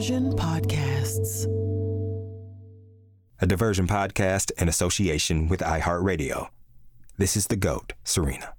Diversion Podcasts. A Diversion podcast in association with iHeartRadio. This is the GOAT, Serena.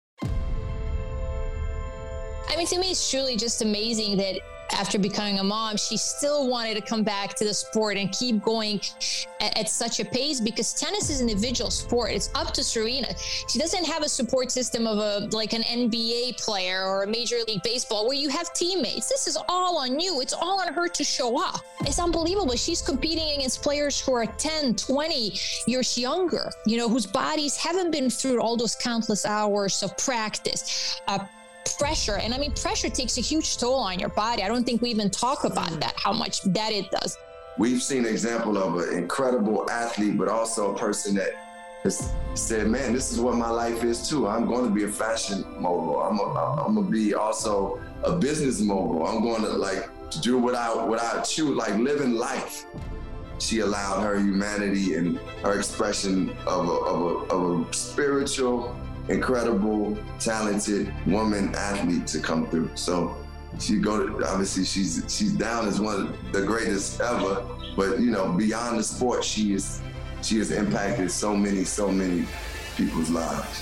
I mean, to me, it's truly just amazing that after becoming a mom, she still wanted to come back to the sport and keep going at such a pace, because tennis is an individual sport. It's up to Serena. She doesn't have a support system of an NBA player or a Major League Baseball where you have teammates. This is all on you. It's all on her to show up. It's unbelievable. She's competing against players who are 10, 20 years younger, whose bodies haven't been through all those countless hours of practice. Pressure. And I mean, pressure takes a huge toll on your body. I don't think we even talk about that, how much that it does. We've seen an example of an incredible athlete, but also a person that has said, man, this is what my life is too. I'm going to be a fashion mogul. I'm going to be also a business mogul. I'm going to do what I choose, like living life. She allowed her humanity and her expression of a spiritual, incredible, talented woman athlete to come through. So obviously she's down as one of the greatest ever, but beyond the sport, she has impacted so many people's lives.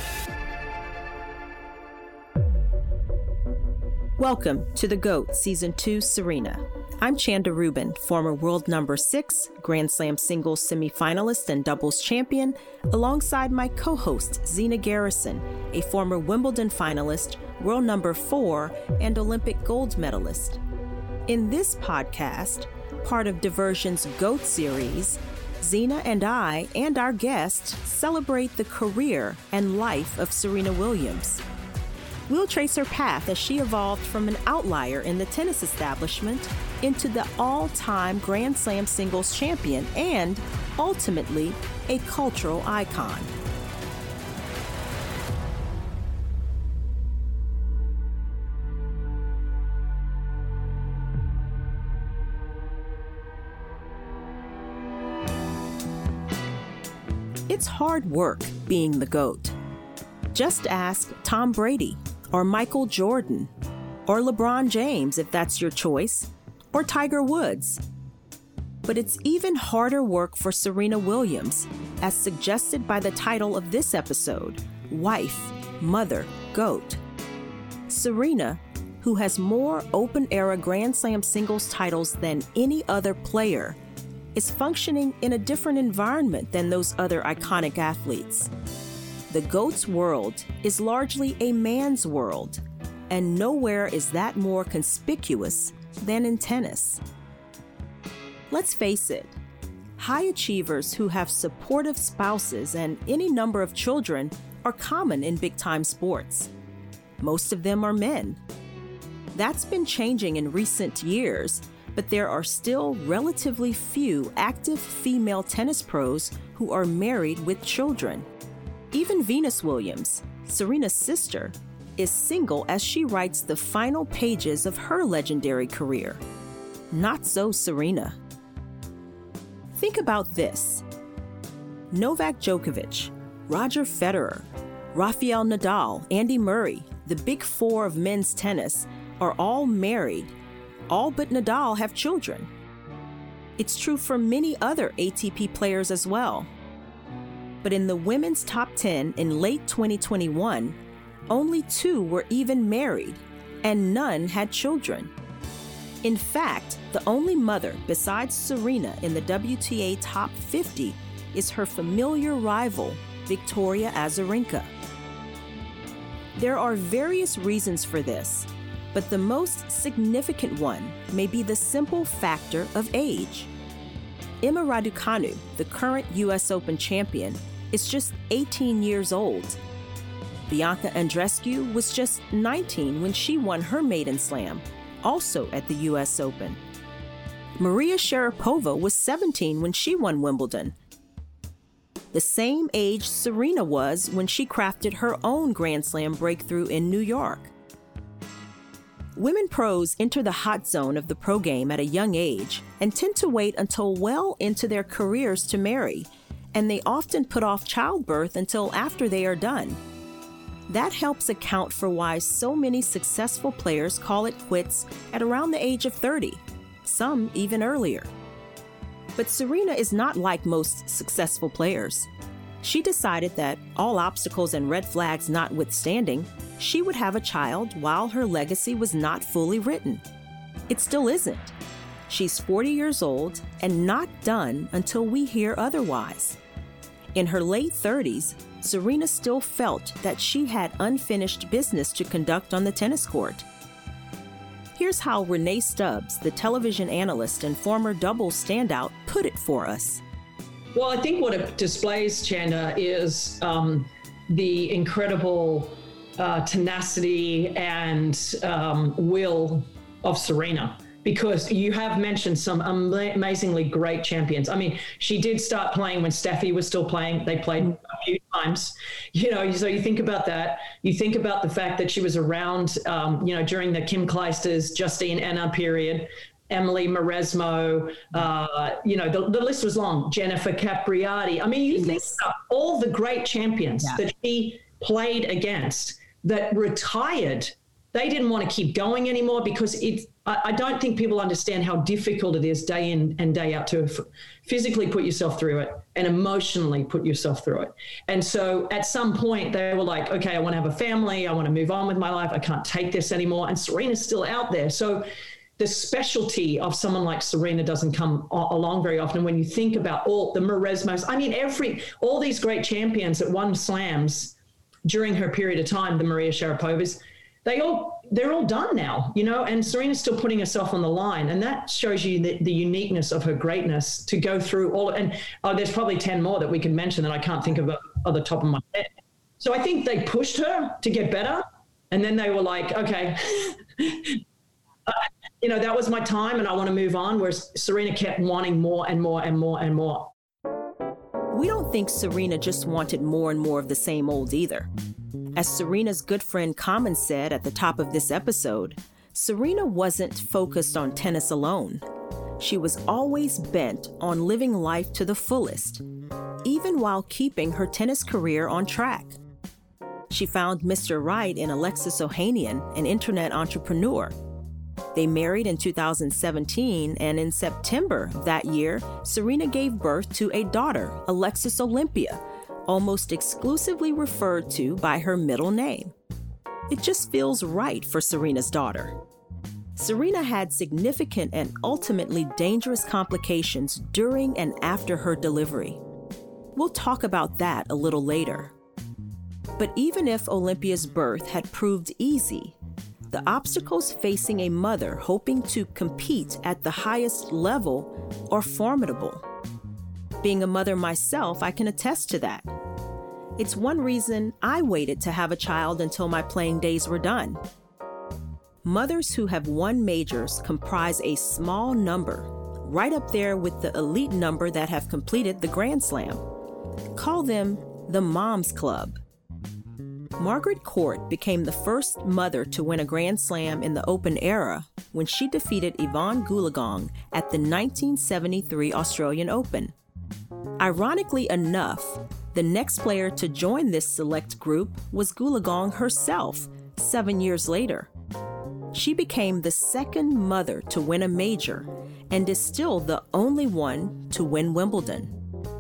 Welcome to The GOAT Season 2 Serena. I'm Chanda Rubin, former world number 6, Grand Slam singles semifinalist and doubles champion, alongside my co-host Zina Garrison, a former Wimbledon finalist, world number 4, and Olympic gold medalist. In this podcast, part of Diversion's GOAT series, Zina and I and our guests celebrate the career and life of Serena Williams. We'll trace her path as she evolved from an outlier in the tennis establishment into the all-time Grand Slam singles champion and, ultimately, a cultural icon. It's hard work being the GOAT. Just ask Tom Brady, or Michael Jordan, or LeBron James if that's your choice, or Tiger Woods. But it's even harder work for Serena Williams, as suggested by the title of this episode, Wife, Mother, GOAT. Serena, who has more open-era Grand Slam singles titles than any other player, is functioning in a different environment than those other iconic athletes. The GOAT's world is largely a man's world, and nowhere is that more conspicuous than in tennis. Let's face it, high achievers who have supportive spouses and any number of children are common in big-time sports. Most of them are men. That's been changing in recent years, but there are still relatively few active female tennis pros who are married with children. Even Venus Williams, Serena's sister, is single as she writes the final pages of her legendary career. Not so Serena. Think about this. Novak Djokovic, Roger Federer, Rafael Nadal, Andy Murray, the big four of men's tennis, are all married. All but Nadal have children. It's true for many other ATP players as well. But in the women's top 10 in late 2021, only 2 were even married, and none had children. In fact, the only mother besides Serena in the WTA top 50 is her familiar rival, Victoria Azarenka. There are various reasons for this, but the most significant one may be the simple factor of age. Emma Raducanu, the current U.S. Open champion, is just 18 years old. Bianca Andreescu was just 19 when she won her maiden slam, also at the U.S. Open. Maria Sharapova was 17 when she won Wimbledon. The same age Serena was when she crafted her own Grand Slam breakthrough in New York. Women pros enter the hot zone of the pro game at a young age and tend to wait until well into their careers to marry, and they often put off childbirth until after they are done. That helps account for why so many successful players call it quits at around the age of 30. some even earlier. But Serena is not like most successful players. She decided that, all obstacles and red flags notwithstanding, she would have a child while her legacy was not fully written. It still isn't. She's 40 years old and not done until we hear otherwise. In her late 30s, Serena still felt that she had unfinished business to conduct on the tennis court. Here's how Renee Stubbs, the television analyst and former doubles standout, put it for us. Well, I think what it displays, Chanda, is the incredible tenacity and will of Serena. Because you have mentioned some amazingly great champions. I mean, she did start playing when Steffi was still playing. They played a few times, so you think about that. You think about the fact that she was around, during the Kim Clijsters, Justine Henin period, Emily Mauresmo, the list was long. Jennifer Capriati. I mean, you think about all the great champions that she played against that retired. They didn't want to keep going anymore because I don't think people understand how difficult it is day in and day out to physically put yourself through it and emotionally put yourself through it. And so at some point they were like, okay, I want to have a family. I want to move on with my life. I can't take this anymore. And Serena's still out there. So the specialty of someone like Serena doesn't come along very often. When you think about all the Mauresmos, I mean, all these great champions that won slams during her period of time, the Maria Sharapovas, they're all done now, and Serena's still putting herself on the line. And that shows you the uniqueness of her greatness to go through all. And there's probably 10 more that we can mention that I can't think of at the top of my head. So I think they pushed her to get better. And then they were like, okay, that was my time and I want to move on. Whereas Serena kept wanting more and more and more and more. We don't think Serena just wanted more and more of the same old either. As Serena's good friend Common said at the top of this episode, Serena wasn't focused on tennis alone. She was always bent on living life to the fullest, even while keeping her tennis career on track. She found Mr. Right in Alexis Ohanian, an internet entrepreneur. They married in 2017, and in September of that year, Serena gave birth to a daughter, Alexis Olympia, almost exclusively referred to by her middle name. It just feels right for Serena's daughter. Serena had significant and ultimately dangerous complications during and after her delivery. We'll talk about that a little later. But even if Olympia's birth had proved easy, the obstacles facing a mother hoping to compete at the highest level are formidable. Being a mother myself, I can attest to that. It's one reason I waited to have a child until my playing days were done. Mothers who have won majors comprise a small number, right up there with the elite number that have completed the Grand Slam. Call them the Moms Club. Margaret Court became the first mother to win a Grand Slam in the Open era when she defeated Yvonne Goolagong at the 1973 Australian Open. Ironically enough, the next player to join this select group was Goolagong herself 7 years later. She became the second mother to win a major and is still the only one to win Wimbledon.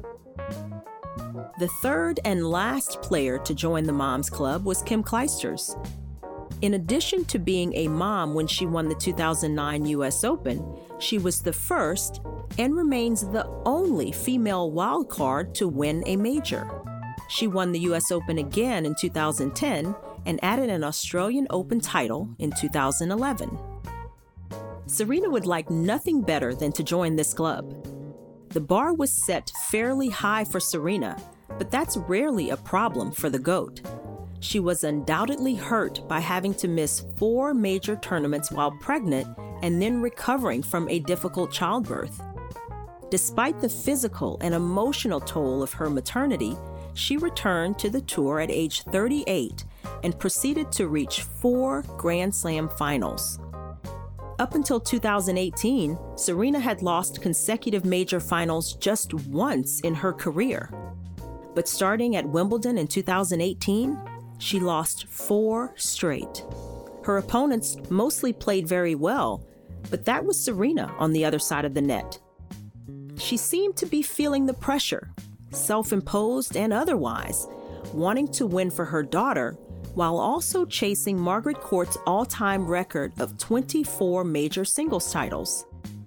The third and last player to join the Moms Club was Kim Clijsters. In addition to being a mom when she won the 2009 U.S. Open, she was the first and remains the only female wildcard to win a major. She won the U.S. Open again in 2010 and added an Australian Open title in 2011. Serena would like nothing better than to join this club. The bar was set fairly high for Serena, but that's rarely a problem for the GOAT. She was undoubtedly hurt by having to miss 4 major tournaments while pregnant and then recovering from a difficult childbirth. Despite the physical and emotional toll of her maternity, she returned to the tour at age 38 and proceeded to reach 4 Grand Slam finals. Up until 2018, Serena had lost consecutive major finals just once in her career. But starting at Wimbledon in 2018, she lost 4 straight. Her opponents mostly played very well, But that was Serena on the other side of the net. She seemed to be feeling the pressure, self-imposed and otherwise, wanting to win for her daughter while also chasing Margaret Court's all-time record of 24 major singles titles.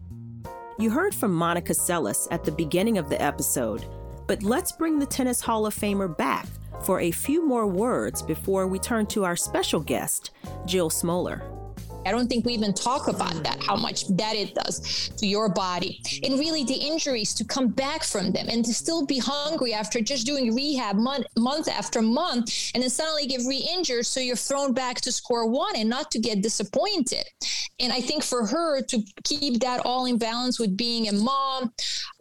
You heard from Monica Seles at the beginning of the episode, but let's bring the Tennis Hall of Famer back for a few more words before we turn to our special guest, Jill Smoller. I don't think we even talk about that, how much that it does to your body. And really the injuries, to come back from them and to still be hungry after just doing rehab month after month, and then suddenly get re-injured. So you're thrown back to square one and not to get disappointed. And I think for her to keep that all in balance with being a mom,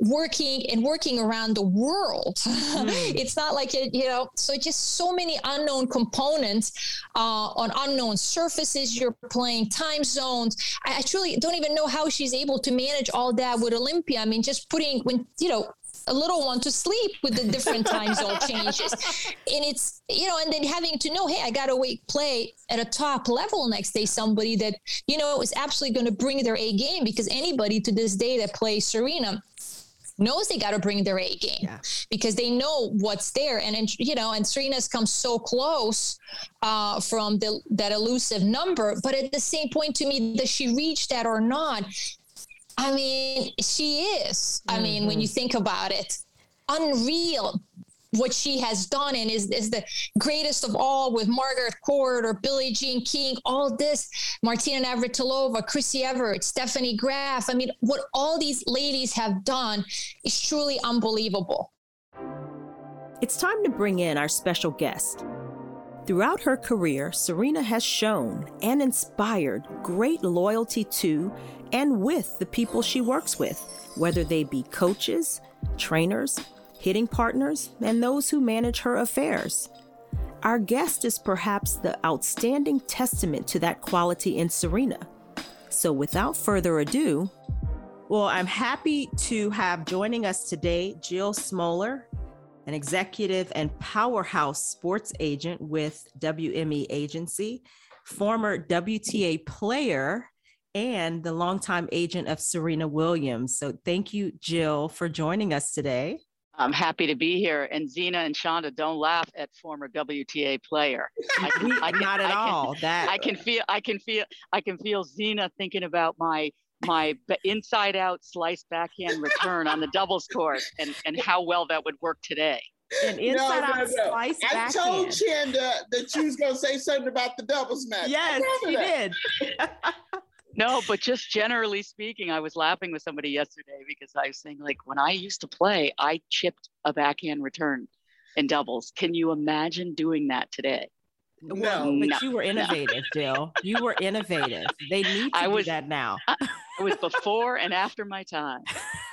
working around the world, it's not like, so just so many unknown components on unknown surfaces you're playing, time zones. I truly don't even know how she's able to manage all that with Olympia. I mean, just putting a little one to sleep with the different time zone changes. And it's, and then having to know, hey, I got to play at a top level next day, somebody that, is absolutely going to bring their A game, because anybody to this day that plays Serena knows they got to bring their A game, because they know what's there. And Serena's come so close from that elusive number. But at the same point, to me, does she reach that or not? I mean, she is. I mean, when you think about it, unreal what she has done, and is the greatest of all with Margaret Court or Billie Jean King, all this, Martina Navratilova, Chrissy Everett, Stephanie Graf. I mean, what all these ladies have done is truly unbelievable. It's time to bring in our special guest. Throughout her career, Serena has shown and inspired great loyalty to and with the people she works with, whether they be coaches, trainers, hitting partners, and those who manage her affairs. Our guest is perhaps the outstanding testament to that quality in Serena. So without further ado, well, I'm happy to have joining us today Jill Smoller, an executive and powerhouse sports agent with WME Agency, former WTA player, and the longtime agent of Serena Williams. So thank you, Jill, for joining us today. I'm happy to be here. And Zina and Shonda, don't laugh at former WTA player. Not at all. I can feel Zina thinking about my inside out slice backhand return on the doubles court and how well that would work today. An inside out slice backhand. I told Chanda that you was going to say something about the doubles match. Yes, she did. No, but just generally speaking, I was laughing with somebody yesterday because I was saying, like, when I used to play, I chipped a backhand return in doubles. Can you imagine doing that today? No, but you were innovative, Jill. You were innovative. They need to do that now. I was before and after my time.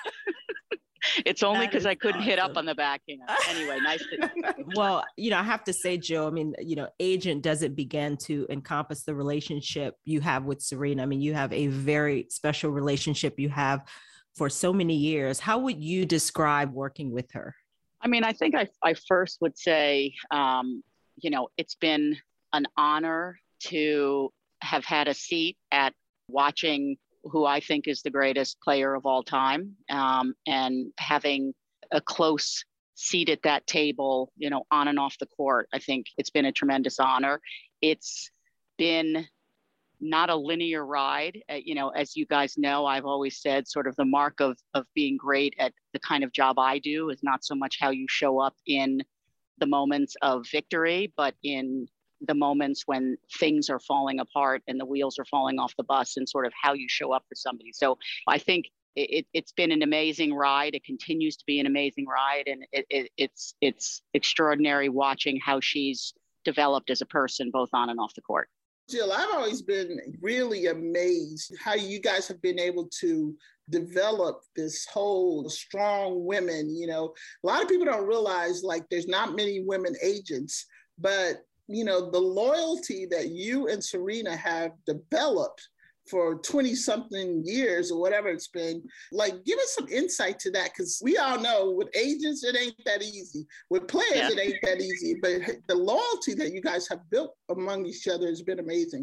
It's only because I couldn't hit up on the backhand. Anyway, nice to Well, I have to say, Jill, I mean, agent doesn't begin to encompass the relationship you have with Serena. I mean, you have a very special relationship you have for so many years. How would you describe working with her? I mean, I think I first would say, it's been an honor to have had a seat at watching who I think is the greatest player of all time, and having a close seat at that table, on and off the court. I think it's been a tremendous honor. It's been not a linear ride. As you guys know, I've always said sort of the mark of being great at the kind of job I do is not so much how you show up in the moments of victory, but in the moments when things are falling apart and the wheels are falling off the bus, and sort of how you show up for somebody. So I think it's been an amazing ride. It continues to be an amazing ride. And it's extraordinary watching how she's developed as a person, both on and off the court. Jill, I've always been really amazed how you guys have been able to develop this whole strong women. A lot of people don't realize, like, there's not many women agents, but the loyalty that you and Serena have developed for 20 something years or whatever it's been, like, give us some insight to that. Cause we all know with agents, it ain't that easy. With players, It ain't that easy, but the loyalty that you guys have built among each other has been amazing.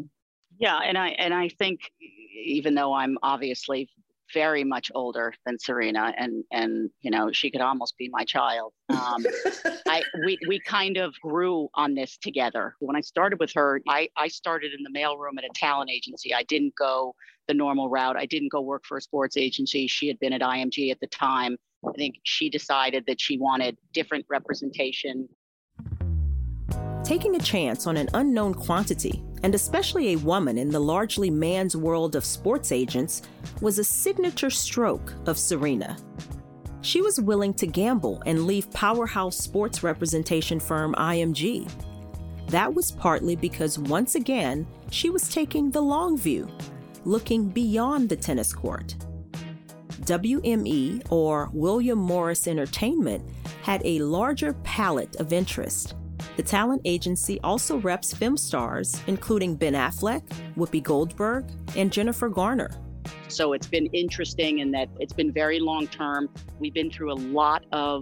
Yeah, and I think even though I'm obviously very much older than Serena, and you know, she could almost be my child. We kind of grew on this together. When I started with her, I started in the mailroom at a talent agency. I didn't go the normal route. I didn't go work for a sports agency. She had been at IMG at the time. I think she decided that she wanted different representation. Taking a chance on an unknown quantity, and especially a woman in the largely man's world of sports agents, was a signature stroke of Serena. She was willing to gamble and leave powerhouse sports representation firm IMG. That was partly because, once again, she was taking the long view, looking beyond the tennis court. WME, or William Morris Entertainment, had a larger palette of interest. The talent agency also reps film stars, including Ben Affleck, Whoopi Goldberg, and Jennifer Garner. So it's been interesting in that it's been very long term. We've been through a lot of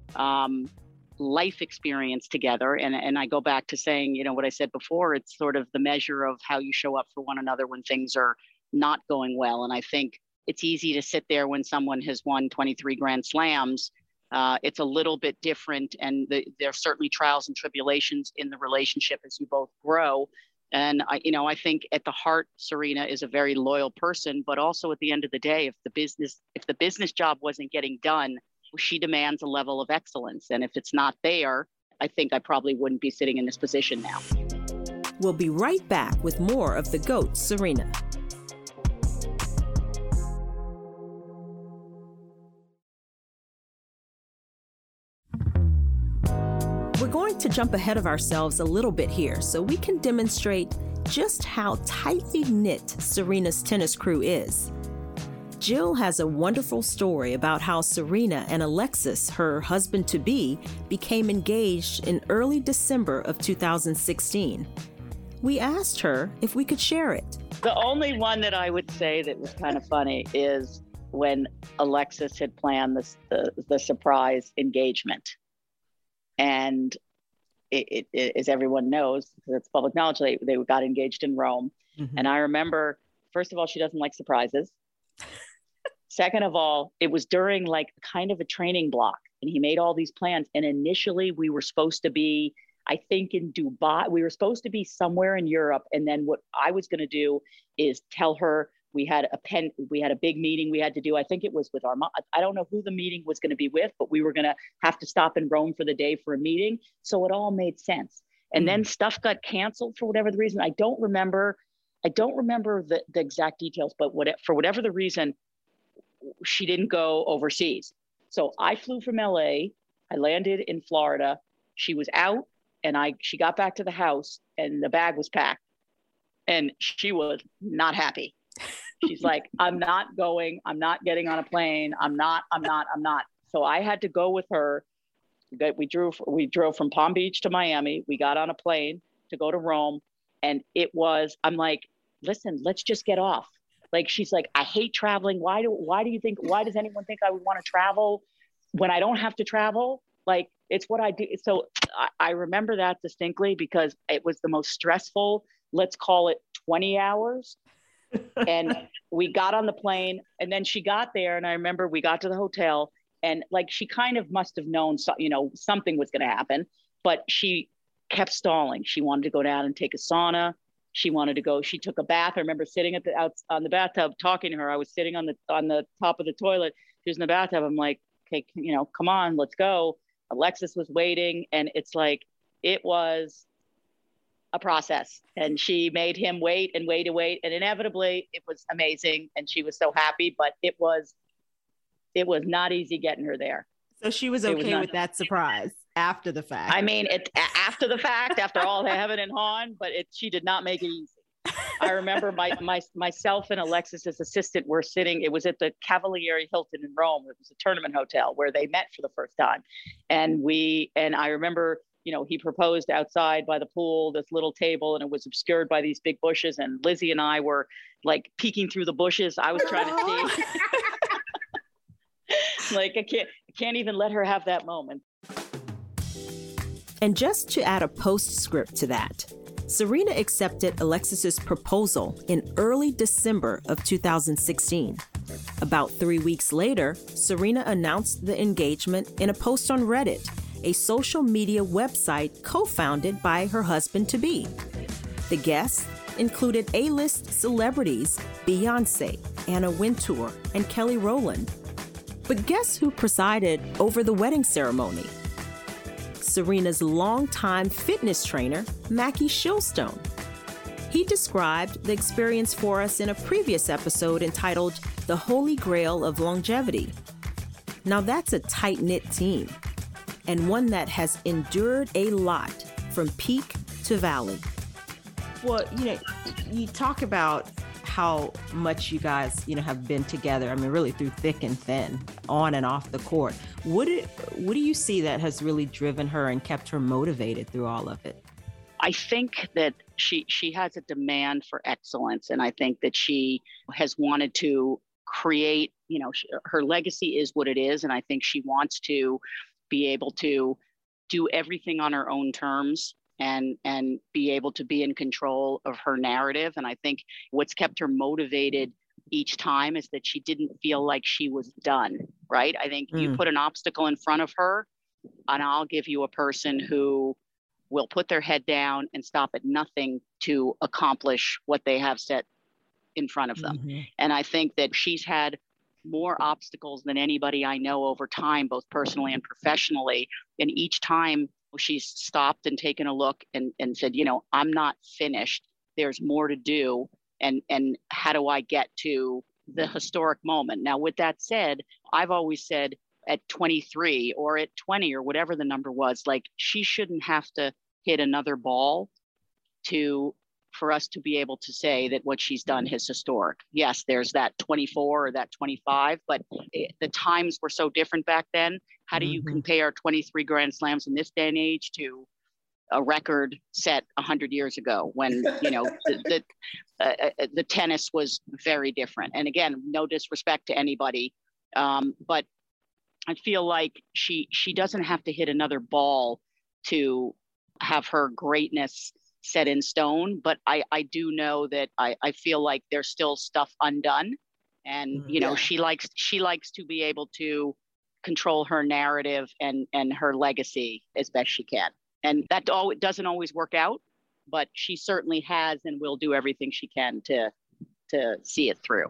life experience together. And I go back to saying, you know, what I said before, it's sort of the measure of how you show up for one another when things are not going well. And I think it's easy to sit there when someone has won 23 Grand Slams. It's a little bit different, and there are certainly trials and tribulations in the relationship as you both grow. And I think at the heart, Serena is a very loyal person, but also at the end of the day, if the business job wasn't getting done, she demands a level of excellence. And if it's not there, I think I probably wouldn't be sitting in this position now. We'll be right back with more of the GOAT, Serena. We're going to jump ahead of ourselves a little bit here so we can demonstrate just how tightly knit Serena's tennis crew is. Jill has a wonderful story about how Serena and Alexis, her husband-to-be, became engaged in early December of 2016. We asked her if we could share it. The only one that I would say that was kind of funny is when Alexis had planned the surprise engagement. And it, as everyone knows, because it's public knowledge, they got engaged in Rome. Mm-hmm. And I remember, first of all, she doesn't like surprises. Second of all, it was during like kind of a training block, and he made all these plans. And initially we were supposed to be, I think, in Dubai. We were supposed to be somewhere in Europe. And then what I was going to do is tell her we had a big meeting we had to do. I think it was with our mom. I don't know who the meeting was going to be with, but we were going to have to stop in Rome for the day for a meeting. So it all made sense. And then stuff got canceled for whatever the reason. I don't remember the exact details, but for whatever the reason, she didn't go overseas. So I flew from LA. I landed in Florida. She was out, and she got back to the house, and the bag was packed, and she was not happy. She's like, I'm not going. I'm not getting on a plane. I'm not. So I had to go with her. We drove from Palm Beach to Miami. We got on a plane to go to Rome. And I'm like, listen, let's just get off. Like, she's like, I hate traveling. Why does anyone think I would want to travel when I don't have to travel? Like, it's what I do. So I remember that distinctly because it was the most stressful, let's call it 20 hours. And we got on the plane, and then she got there, and I remember we got to the hotel, and like, she kind of must have known, something was going to happen, but she kept stalling. She wanted to go down and take a sauna. She took a bath. I remember sitting on the bathtub talking to her. I was sitting on the top of the toilet. She was in the bathtub. I'm like, okay, come on, let's go. Alexis was waiting, and it's like, it was a process, and she made him wait and wait and wait, and inevitably it was amazing, and she was so happy, but it was not easy getting her there. So she was okay with that surprise after the fact. I mean, after the fact, after all the heaven and hawing, but she did not make it easy. I remember myself and Alexis's assistant were sitting. It was at the Cavalieri Hilton in Rome. It was a tournament hotel where they met for the first time, and I remember, he proposed outside by the pool, this little table, and it was obscured by these big bushes. And Lizzie and I were like peeking through the bushes. I was trying to see. Like, I can't even let her have that moment. And just to add a postscript to that, Serena accepted Alexis's proposal in early December of 2016. About 3 weeks later, Serena announced the engagement in a post on Reddit, a social media website co-founded by her husband-to-be. The guests included A-list celebrities Beyoncé, Anna Wintour, and Kelly Rowland. But guess who presided over the wedding ceremony? Serena's longtime fitness trainer, Mackie Shilstone. He described the experience for us in a previous episode entitled The Holy Grail of Longevity. Now that's a tight-knit team, and one that has endured a lot from peak to valley. Well, you talk about how much you guys, have been together. I mean, really through thick and thin, on and off the court. What do you see that has really driven her and kept her motivated through all of it? I think that she has a demand for excellence, and I think that she has wanted to create, her legacy is what it is, and I think she wants to be able to do everything on her own terms and be able to be in control of her narrative. And I think what's kept her motivated each time is that she didn't feel like she was done, right? I think you put an obstacle in front of her, and I'll give you a person who will put their head down and stop at nothing to accomplish what they have set in front of them. Mm-hmm. And I think that she's had more obstacles than anybody I know over time, both personally and professionally. And each time she's stopped and taken a look and said, I'm not finished. There's more to do. And how do I get to the historic moment? Now, with that said, I've always said at 23 or at 20 or whatever the number was, like, she shouldn't have to hit another ball for us to be able to say that what she's done is historic. Yes, there's that 24 or that 25, but the times were so different back then. How do you compare 23 Grand Slams in this day and age to a record set 100 years ago when, the tennis was very different? And again, no disrespect to anybody, but I feel like she doesn't have to hit another ball to have her greatness set in stone. But I do know that I feel like there's still stuff undone. And, she likes to be able to control her narrative and her legacy as best she can. And that doesn't always work out, but she certainly has and will do everything she can to see it through.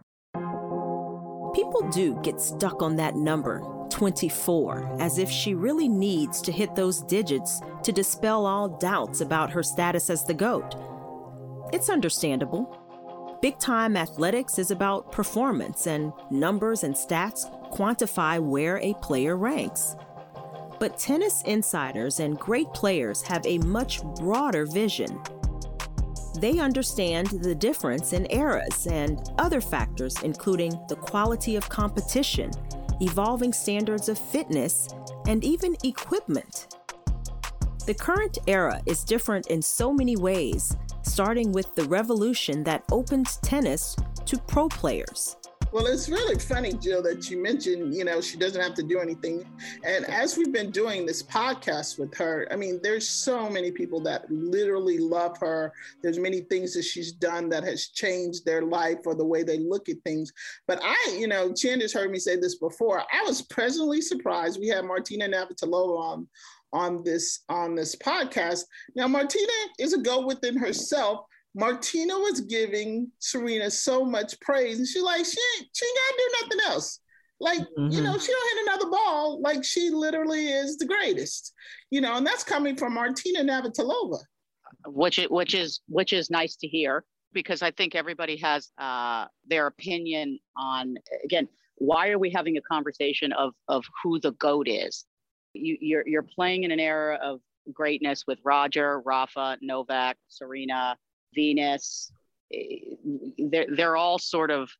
People do get stuck on that number, 24, as if she really needs to hit those digits to dispel all doubts about her status as the GOAT. It's understandable. Big-time athletics is about performance, and numbers and stats quantify where a player ranks. But tennis insiders and great players have a much broader vision. They understand the difference in eras and other factors, including the quality of competition, evolving standards of fitness, and even equipment. The current era is different in so many ways, starting with the revolution that opened tennis to pro players. Well, it's really funny, Jill, that you mentioned, she doesn't have to do anything. And as we've been doing this podcast with her, I mean, there's so many people that literally love her. There's many things that she's done that has changed their life or the way they look at things. But Candace heard me say this before. I was pleasantly surprised. We had Martina Navratilova on this podcast. Now, Martina is a GOAT within herself. Martina was giving Serena so much praise, and she's like, she ain't gotta do nothing else. Like, she don't hit another ball. Like, she literally is the greatest, and that's coming from Martina Navratilova. Which is nice to hear, because I think everybody has their opinion on, again, why are we having a conversation of who the GOAT is? You're playing in an era of greatness with Roger, Rafa, Novak, Serena, Venus. They're all sort of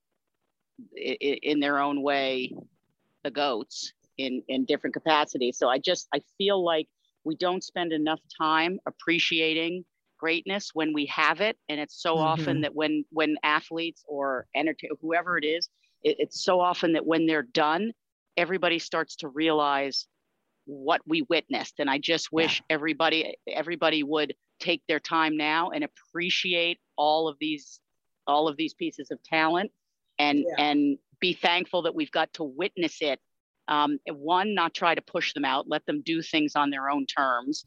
in their own way the GOATs in different capacities. So I feel like we don't spend enough time appreciating greatness when we have it, and it's so often that when athletes or whoever it is, it's so often that when they're done, everybody starts to realize what we witnessed. And I just wish everybody would take their time now and appreciate all of these pieces of talent and be thankful that we've got to witness it. One, not try to push them out, let them do things on their own terms.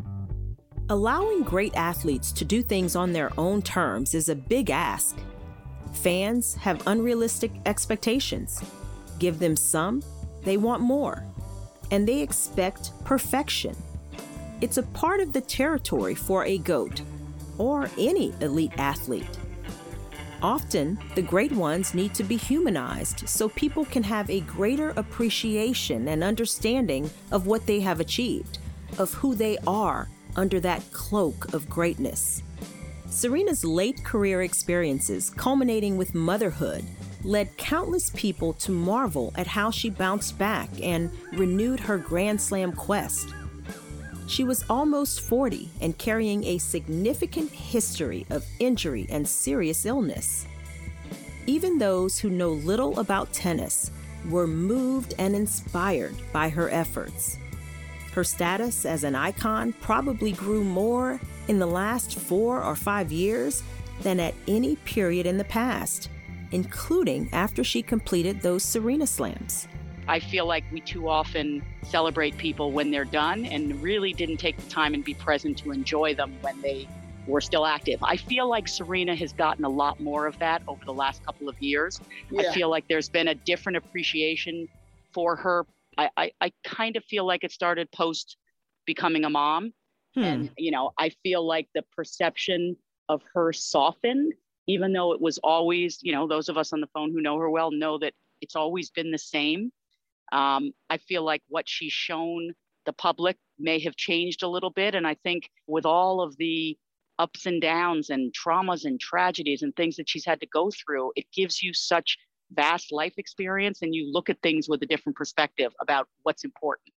Allowing great athletes to do things on their own terms is a big ask. Fans have unrealistic expectations. Give them some, they want more. And they expect perfection. It's a part of the territory for a GOAT, or any elite athlete. Often, the great ones need to be humanized so people can have a greater appreciation and understanding of what they have achieved, of who they are under that cloak of greatness. Serena's late career experiences, culminating with motherhood, led countless people to marvel at how she bounced back and renewed her Grand Slam quest. She was almost 40 and carrying a significant history of injury and serious illness. Even those who know little about tennis were moved and inspired by her efforts. Her status as an icon probably grew more in the last 4 or 5 years than at any period in the past, including after she completed those Serena Slams. I feel like we too often celebrate people when they're done and really didn't take the time and be present to enjoy them when they were still active. I feel like Serena has gotten a lot more of that over the last couple of years. I feel like there's been a different appreciation for her. I kind of feel like it started post becoming a mom. And, I feel like the perception of her softened, even though it was always, those of us on the phone who know her well know that it's always been the same. I feel like what she's shown the public may have changed a little bit. And I think with all of the ups and downs and traumas and tragedies and things that she's had to go through, it gives you such vast life experience and you look at things with a different perspective about what's important.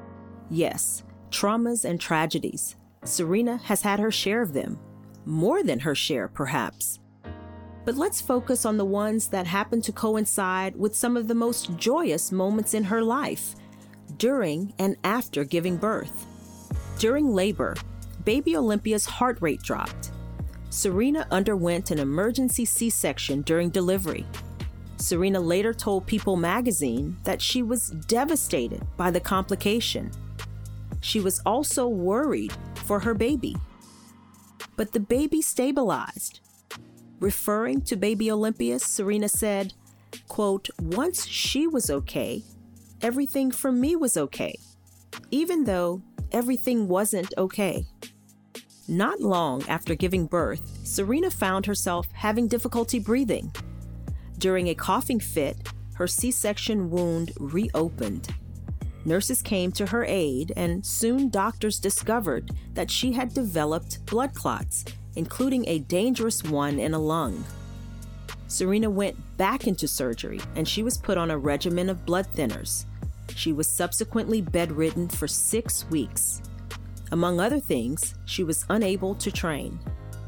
Yes, traumas and tragedies. Serena has had her share of them, more than her share, perhaps. But let's focus on the ones that happen to coincide with some of the most joyous moments in her life, during and after giving birth. During labor, baby Olympia's heart rate dropped. Serena underwent an emergency C-section during delivery. Serena later told People magazine that she was devastated by the complication. She was also worried for her baby. But the baby stabilized. Referring to baby Olympia, Serena said, quote, "Once she was okay, everything for me was okay, even though everything wasn't okay." Not long after giving birth, Serena found herself having difficulty breathing. During a coughing fit, her C-section wound reopened. Nurses came to her aid, and soon doctors discovered that she had developed blood clots, including a dangerous one in a lung. Serena went back into surgery, and she was put on a regimen of blood thinners. She was subsequently bedridden for 6 weeks. Among other things, she was unable to train.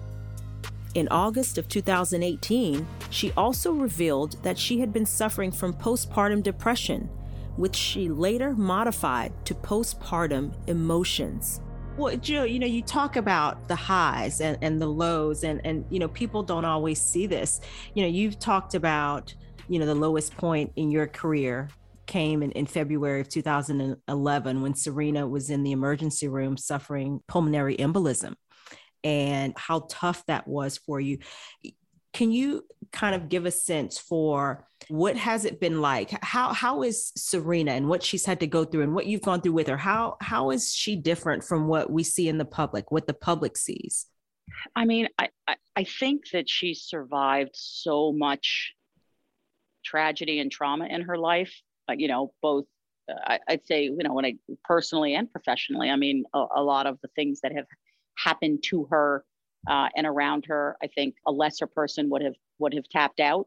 In August of 2018, she also revealed that she had been suffering from postpartum depression, which she later modified to postpartum emotions. Well, Jill, you talk about the highs and the lows, and people don't always see this. You've talked about, the lowest point in your career came in February of 2011 when Serena was in the emergency room suffering pulmonary embolism, and how tough that was for you. Can you kind of give a sense for what has it been like? How is Serena and what she's had to go through and what you've gone through with her? How is she different from what we see in the public, what the public sees? I mean, I think that she's survived so much tragedy and trauma in her life, both, I'd say, when I personally and professionally, I mean, a lot of the things that have happened to her and around her, I think a lesser person would have tapped out.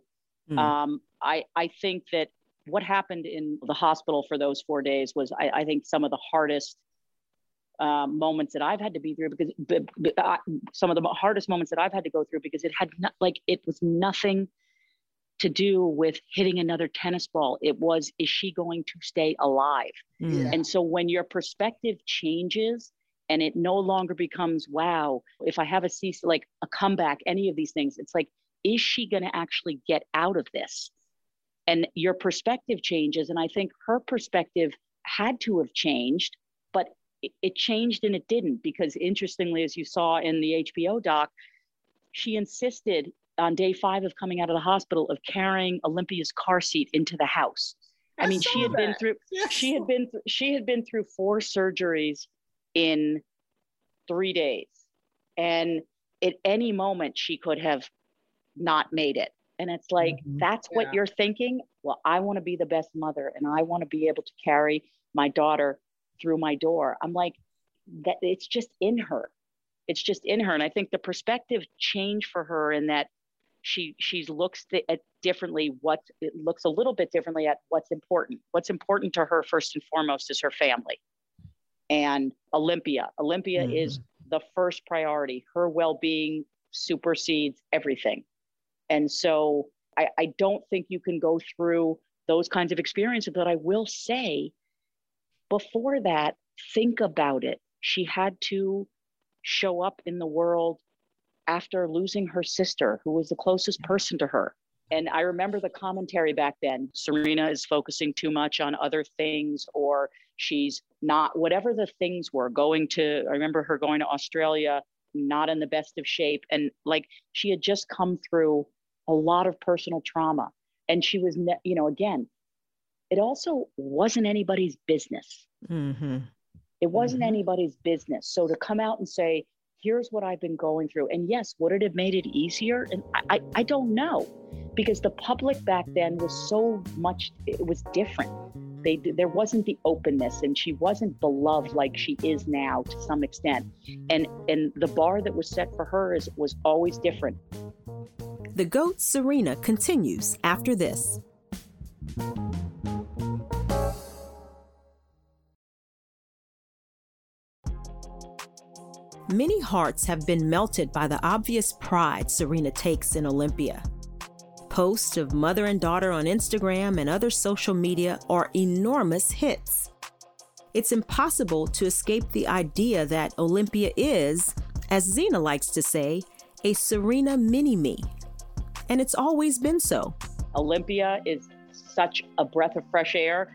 I think that what happened in the hospital for those 4 days was, I think, some of the hardest moments that I've had to be through, because some of the hardest moments that I've had to go through, because it was nothing to do with hitting another tennis ball. It was, is she going to stay alive? And so when your perspective changes And it no longer becomes, wow, if I have like a comeback, any of these things, it's like, is she going to actually get out of this? And your perspective changes. And I think her perspective had to have changed, but it changed and it didn't, because interestingly, as you saw in the HBO doc, she insisted on day 5 of coming out of the hospital of carrying Olympia's car seat into the house. I mean, she had been through 4 surgeries in 3 days. And at any moment she could have not made it. And it's like, that's what you're thinking. Well, I want to be the best mother, and I want to be able to carry my daughter through my door. I'm like, that it's just in her. It's just in her. And I think the perspective changed for her in that she looks at differently. It looks a little bit differently at what's important. What's important to her first and foremost is her family. And Olympia is the first priority. Her well-being supersedes everything. And so I don't think you can go through those kinds of experiences, but I will say, before that, think about it. She had to show up in the world after losing her sister, who was the closest person to her. And I remember the commentary back then, Serena is focusing too much on other things, or she's not, whatever the things were, I remember her going to Australia, not in the best of shape. And like, she had just come through a lot of personal trauma. And she was, again, it also wasn't anybody's business. It wasn't anybody's business. So to come out and say, here's what I've been going through. And yes, would it have made it easier? And I don't know, because the public back then was so much, it was different. There wasn't the openness, and she wasn't beloved like she is now to some extent. And the bar that was set for her was always different. The GOAT Serena continues after this. Many hearts have been melted by the obvious pride Serena takes in Olympia. Posts of mother and daughter on Instagram and other social media are enormous hits. It's impossible to escape the idea that Olympia is, as Zena likes to say, a Serena mini-me. And it's always been so. Olympia is such a breath of fresh air.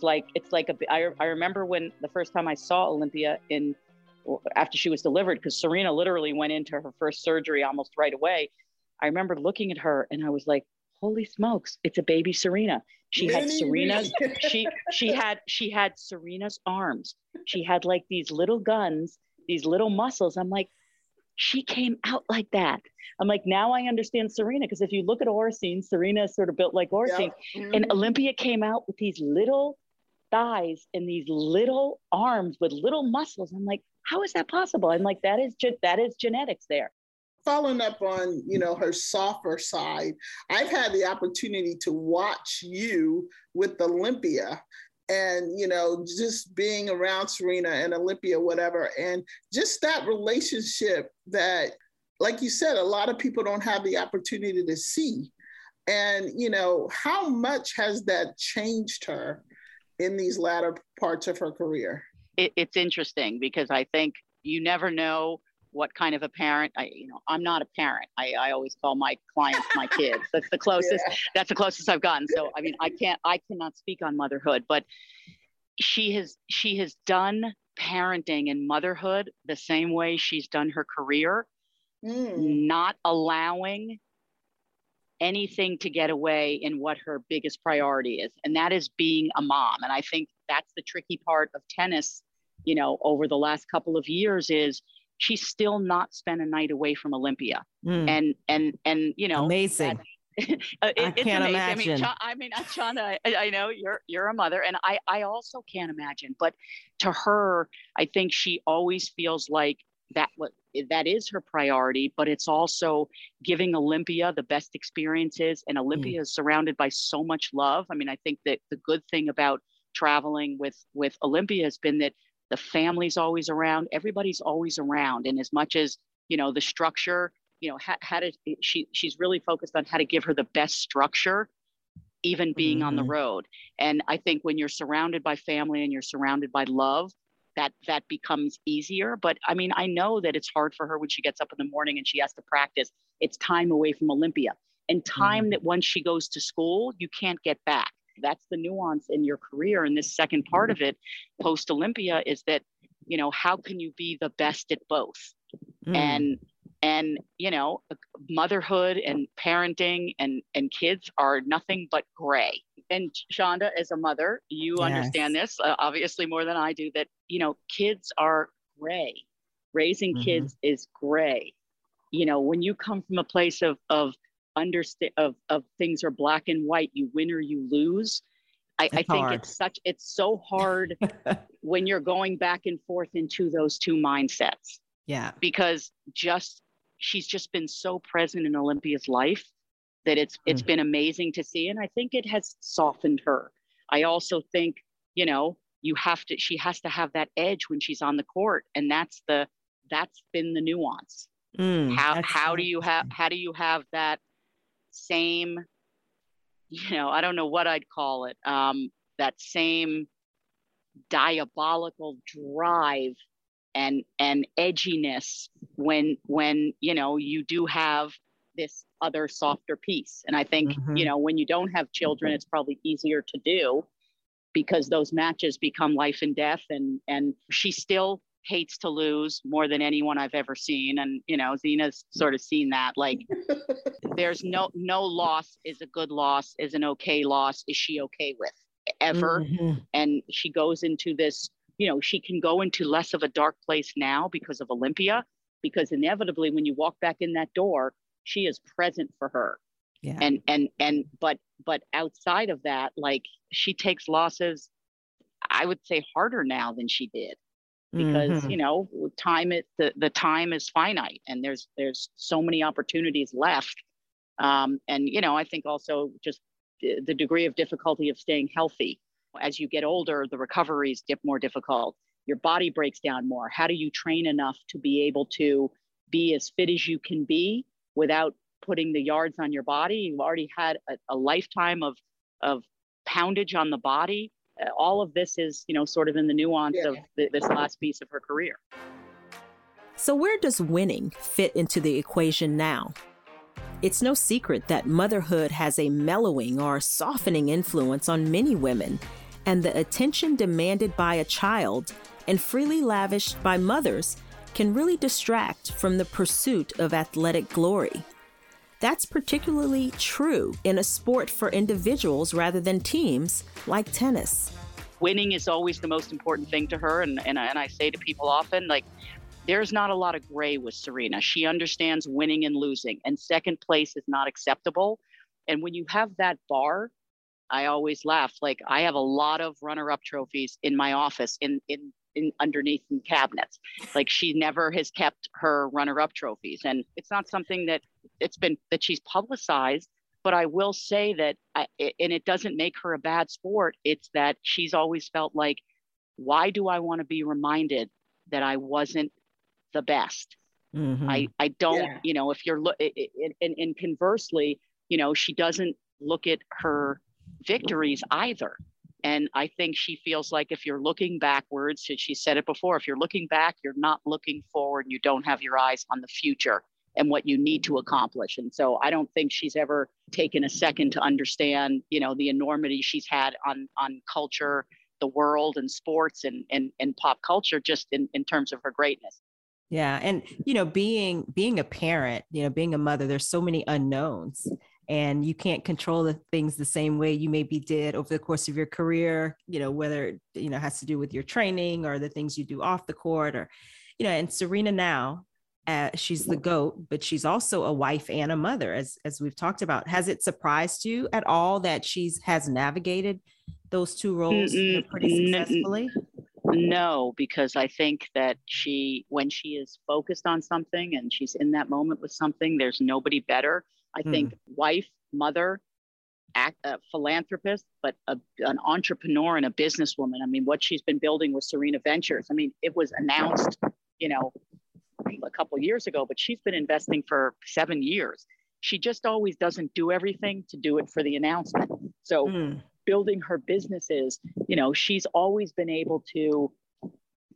I remember when the first time I saw Olympia after she was delivered, because Serena literally went into her first surgery almost right away. I remember looking at her and I was like, holy smokes, it's a baby Serena. She had Serena's, she had Serena's arms. She had like these little guns, these little muscles. I'm like, she came out like that. I'm like, now I understand Serena, because if you look at Oracene, Serena is sort of built like Oracene. And Olympia came out with these little thighs and these little arms with little muscles. I'm like, how is that possible? I'm like, that is genetics there. Following up on, her softer side, I've had the opportunity to watch you with Olympia and, just being around Serena and Olympia, whatever. And just that relationship that, like you said, a lot of people don't have the opportunity to see. And, how much has that changed her in these latter parts of her career? It's interesting, because I think you never know what kind of a parent. I'm not a parent. I always call my clients my kids. That's the closest. Yeah. That's the closest I've gotten. So I mean, I cannot speak on motherhood, but she has done parenting and motherhood the same way she's done her career, not allowing anything to get away in what her biggest priority is, and that is being a mom. And I think that's the tricky part of tennis, over the last couple of years, is she's still not spent a night away from Olympia. And amazing. I can't imagine. Chanda, I know you're a mother, and I also can't imagine. But to her, I think she always feels like that is her priority, but it's also giving Olympia the best experiences. And Olympia is surrounded by so much love. I mean, I think that the good thing about traveling with Olympia has been that the family's always around, everybody's always around. And as much as, the structure, she's really focused on how to give her the best structure, even being on the road. And I think when you're surrounded by family and you're surrounded by love, that becomes easier. But I mean, I know that it's hard for her when she gets up in the morning and she has to practice. It's time away from Olympia, and time that once she goes to school, you can't get back. That's the nuance in your career. And this second part of it, post Olympia, is that, you know, how can you be the best at both? And you know, motherhood and parenting and kids are nothing but gray. And Shonda, as a mother, you understand this obviously more than I do, that, you know, kids are gray. Raising kids is gray. You know, when you come from a place of things are black and white, you win or you lose. I think it's so hard when you're going back and forth into those two mindsets. Yeah. Because she's just been so present in Olympia's life that it's been amazing to see. And I think it has softened her. I also think, you know, she has to have that edge when she's on the court. And that's been the nuance. How do you have that same, you know, I don't know what I'd call it, that same diabolical drive and edginess when you know, you do have this other softer piece. And I think, you know, when you don't have children, it's probably easier to do because those matches become life and death. And she still hates to lose more than anyone I've ever seen. And, you know, Zena's sort of seen that, like, there's no loss is a good loss, is an okay loss. Is she okay with ever? And she goes into this, you know, she can go into less of a dark place now because of Olympia, because inevitably when you walk back in that door, she is present for her. Yeah. But outside of that, like, she takes losses, I would say, harder now than she did, because you know, the time is finite, and there's so many opportunities left. And you know, I think also just the degree of difficulty of staying healthy. As you get older, the recoveries get more difficult. Your body breaks down more. How do you train enough to be able to be as fit as you can be without putting the yards on your body? You've already had a lifetime of poundage on the body. All of this is, you know, sort of in the nuance of this last piece of her career. So where does winning fit into the equation now? It's no secret that motherhood has a mellowing or softening influence on many women, and the attention demanded by a child and freely lavished by mothers can really distract from the pursuit of athletic glory. That's particularly true in a sport for individuals rather than teams like tennis. Winning is always the most important thing to her. And I say to people often, like, there's not a lot of gray with Serena. She understands winning and losing, and second place is not acceptable. And when you have that bar, I always laugh. Like, I have a lot of runner-up trophies in my office in underneath in cabinets. Like, she never has kept her runner-up trophies. And it's not something that she's publicized, but I will say that, and it doesn't make her a bad sport. It's that she's always felt like, why do I want to be reminded that I wasn't the best? I don't, you know, if you're, and conversely, you know, she doesn't look at her victories either. And I think she feels like if you're looking backwards, she said it before, if you're looking back, you're not looking forward, and you don't have your eyes on the future and what you need to accomplish. And so I don't think she's ever taken a second to understand, you know, the enormity she's had on culture, the world, and sports and pop culture, just in terms of her greatness. Yeah. And, you know, being a parent, you know, being a mother, there's so many unknowns, and you can't control the things the same way you maybe did over the course of your career, you know, whether, you know, it has to do with your training or the things you do off the court, or, you know, and Serena now, she's the GOAT, but she's also a wife and a mother, as we've talked about. Has it surprised you at all that has navigated those two roles pretty successfully? No, because I think that when she is focused on something and she's in that moment with something, there's nobody better. I think wife, mother, philanthropist, but an entrepreneur and a businesswoman. I mean, what she's been building with Serena Ventures. I mean, it was announced, you know, a couple of years ago, but she's been investing for 7 years. She just always doesn't do everything to do it for the announcement. So building her businesses, you know, she's always been able to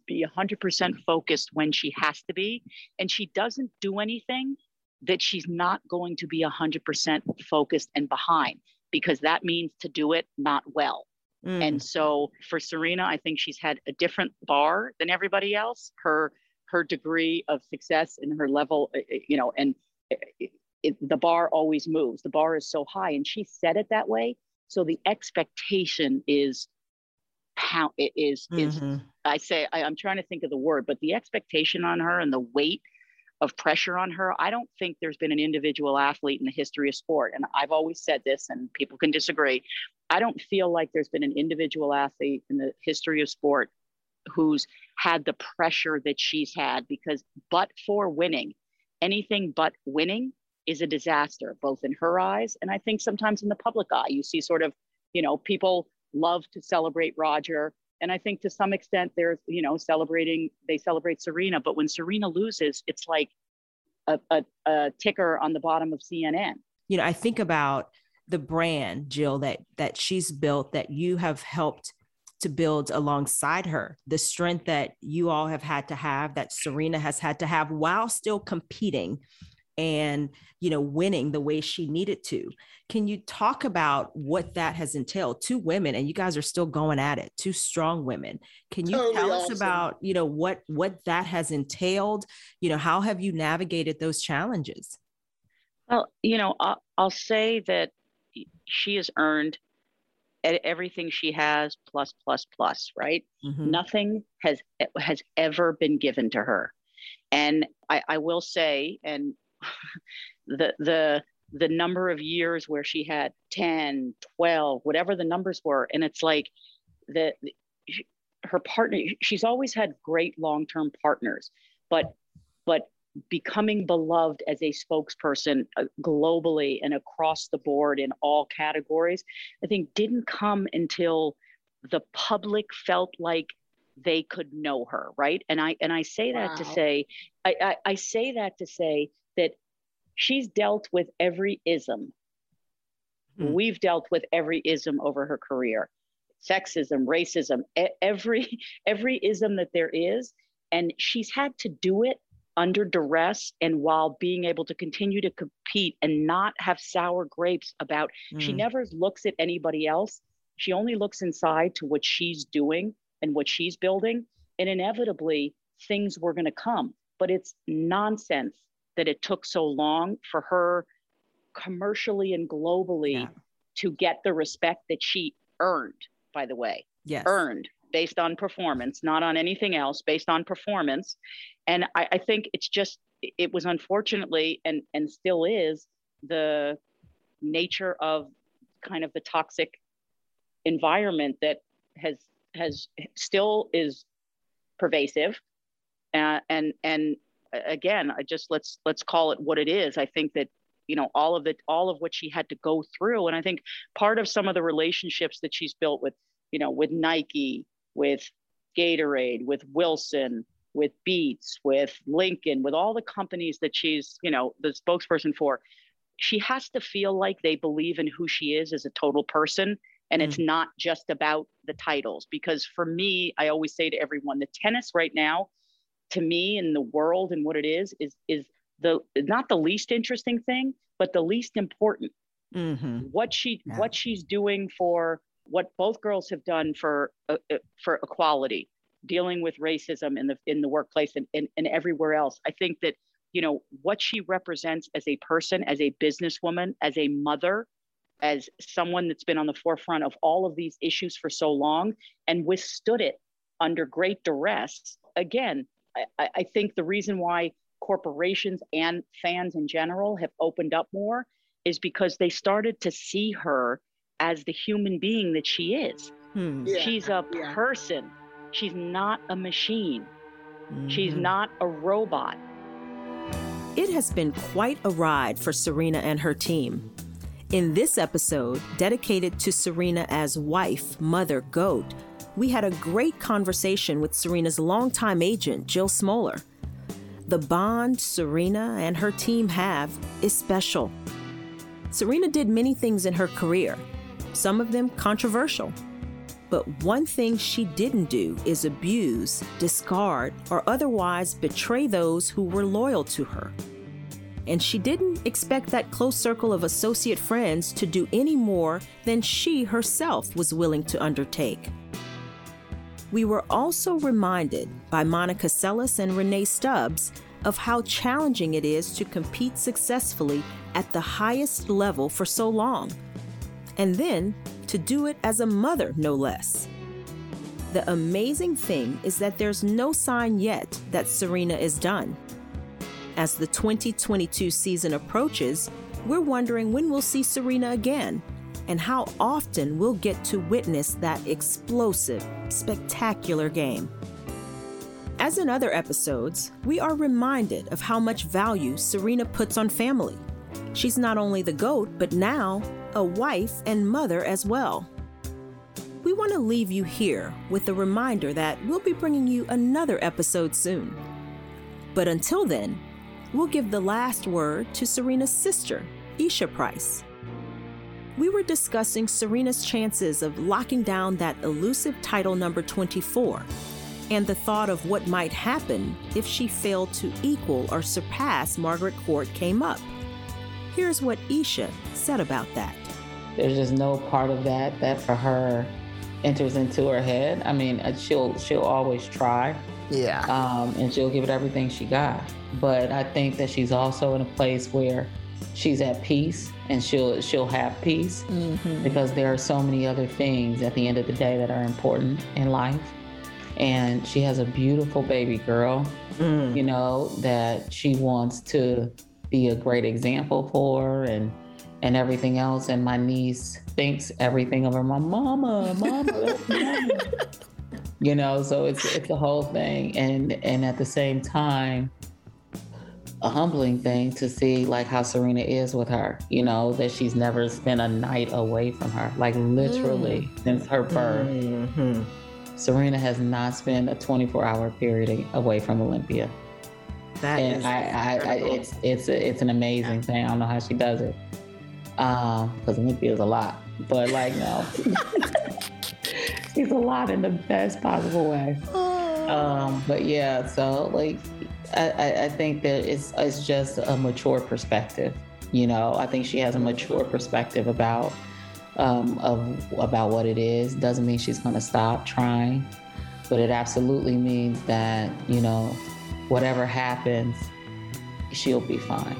be 100% focused when she has to be. And she doesn't do anything that she's not going to be 100% focused and behind, because that means to do it not well. And so for Serena, I think she's had a different bar than everybody else. Her degree of success and her level, and the bar always moves. The bar is so high, and she said it that way. So the expectation is I'm trying to think of the word, but the expectation on her and the weight of pressure on her, I don't think there's been an individual athlete in the history of sport. And I've always said this, and people can disagree. I don't feel like there's been an individual athlete in the history of sport who's had the pressure that she's had, because but for winning, anything but winning is a disaster, both in her eyes and I think sometimes in the public eye. You see sort of, people love to celebrate Roger. And I think to some extent they're, they celebrate Serena, but when Serena loses, it's like a ticker on the bottom of CNN. I think about the brand, Jill, that she's built, that you have helped to build alongside her, the strength that you all have had to have, that Serena has had to have while still competing and, winning the way she needed to. Can you talk about what that has entailed? Two women, and you guys are still going at it, two strong women. Can you tell us about, what that has entailed? How have you navigated those challenges? Well, I'll say that she has earned everything she has, plus, right? Mm-hmm. Nothing has ever been given to her. And I will say, and the number of years where she had 10, 12, whatever the numbers were. And it's like her partner, she's always had great long-term partners, but becoming beloved as a spokesperson globally and across the board in all categories, I think didn't come until the public felt like they could know her, right? And I say that to say, I say that to say that she's dealt with every ism. We've dealt with every ism over her career. Sexism, racism, every ism that there is. And she's had to do it under duress and while being able to continue to compete and not have sour grapes about, she never looks at anybody else. She only looks inside to what she's doing and what she's building. And inevitably things were going to come, but it's nonsense that it took so long for her commercially and globally to get the respect that she earned, by the way. Yes. Earned based on performance, not on anything else, based on performance. And I think it was unfortunately, and still is, the nature of kind of the toxic environment that still is pervasive. And again, let's call it what it is. I think that, all of what she had to go through. And I think part of some of the relationships that she's built with, with Nike, with Gatorade, with Wilson, with Beats, with Lincoln, with all the companies that she's, the spokesperson for, she has to feel like they believe in who she is as a total person. And it's not just about the titles. Because for me, I always say to everyone, the tennis right now, to me in the world and what it is not the least interesting thing, but the least important. Mm-hmm. What she's doing for what both girls have done for equality, dealing with racism in the workplace and everywhere else. I think that, what she represents as a person, as a businesswoman, as a mother, as someone that's been on the forefront of all of these issues for so long and withstood it under great duress. Again, I think the reason why corporations and fans in general have opened up more is because they started to see her as the human being that she is. She's a person. She's not a machine. She's not a robot. It has been quite a ride for Serena and her team. In this episode, dedicated to Serena as wife, mother, GOAT, we had a great conversation with Serena's longtime agent, Jill Smoller. The bond Serena and her team have is special. Serena did many things in her career, some of them controversial. But one thing she didn't do is abuse, discard, or otherwise betray those who were loyal to her. And she didn't expect that close circle of associate friends to do any more than she herself was willing to undertake. We were also reminded by Monica Seles and Renee Stubbs of how challenging it is to compete successfully at the highest level for so long, and then to do it as a mother, no less. The amazing thing is that there's no sign yet that Serena is done. As the 2022 season approaches, we're wondering when we'll see Serena again and how often we'll get to witness that explosive, spectacular game. As in other episodes, we are reminded of how much value Serena puts on family. She's not only the GOAT, but now a wife and mother as well. We want to leave you here with a reminder that we'll be bringing you another episode soon. But until then, we'll give the last word to Serena's sister, Esha Price. We were discussing Serena's chances of locking down that elusive title number 24 and the thought of what might happen if she failed to equal or surpass Margaret Court came up. Here's what Esha said about that. There's just no part of that for her enters into her head. I mean, she'll always try. Yeah. And she'll give it everything she got. But I think that she's also in a place where she's at peace, and she'll have peace because there are so many other things at the end of the day that are important in life. And she has a beautiful baby girl, you know, that she wants to be a great example for and everything else. And my niece thinks everything of her, my mama. You know, so it's a whole thing. And at the same time, a humbling thing to see like how Serena is with her, you know, that she's never spent a night away from her, like literally since her birth. Serena has not spent a 24-hour period away from Olympia. It's an amazing thing. I don't know how she does it. Because Olympia is a lot, but like, no, she's a lot in the best possible way. But yeah, so like, I think that it's just a mature perspective. You know, I think she has a mature perspective about what it is. Doesn't mean she's going to stop trying, but it absolutely means that, you know, whatever happens, she'll be fine.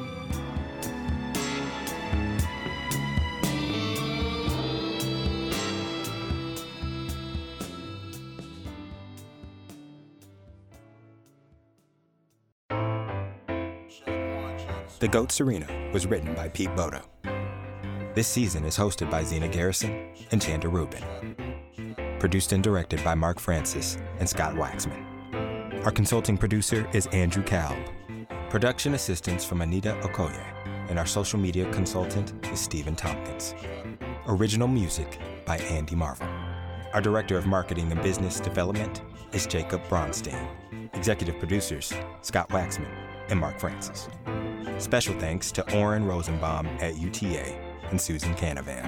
The GOAT Serena was written by Pete Bodo. This season is hosted by Zena Garrison and Chanda Rubin. Produced and directed by Mark Francis and Scott Waxman. Our consulting producer is Andrew Kalb. Production assistance from Anita Okoye, and our social media consultant is Stephen Tompkins. Original music by Andy Marvel. Our Director of Marketing and Business Development is Jacob Bronstein. Executive producers, Scott Waxman and Mark Francis. Special thanks to Oren Rosenbaum at UTA and Susan Canavan.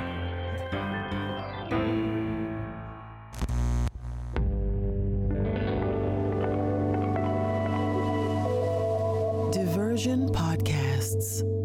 Diversion Podcasts.